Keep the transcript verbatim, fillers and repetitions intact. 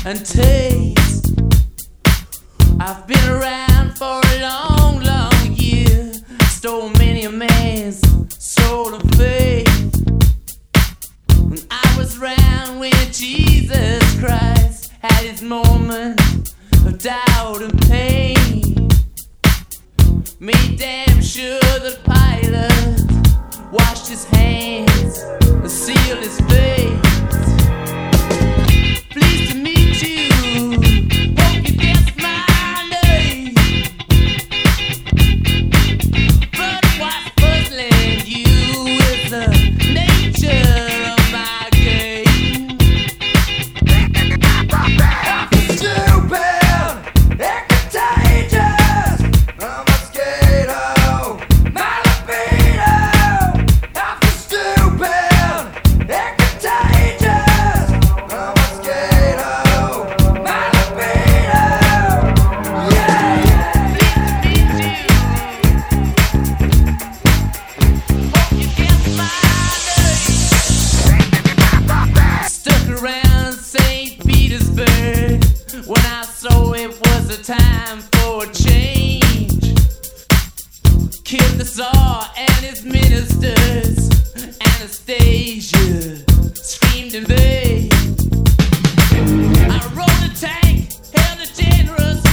and taste. I've been around for a long, long year, stole many a man's soul of faith. When I was around when Jesus Christ had his moment of doubt and pain, made damn sure that Pilate washed his hands and sealed his face. Pleased to meet you, hope you guessed my name, but what's puzzling you is the nature of my game. Stupid and contagious, I'm a mosquito, my libido. I feel stupid and contagious, I'm a mosquito, my libido. Yeah, yeah. Pleased to meet you. Hope you guessed my name. Stuck around Saint Petersburg when I saw it was a time for a change. Killed the Tsar and his ministers. Anastasia screamed in vain. I rode a tank, held a generous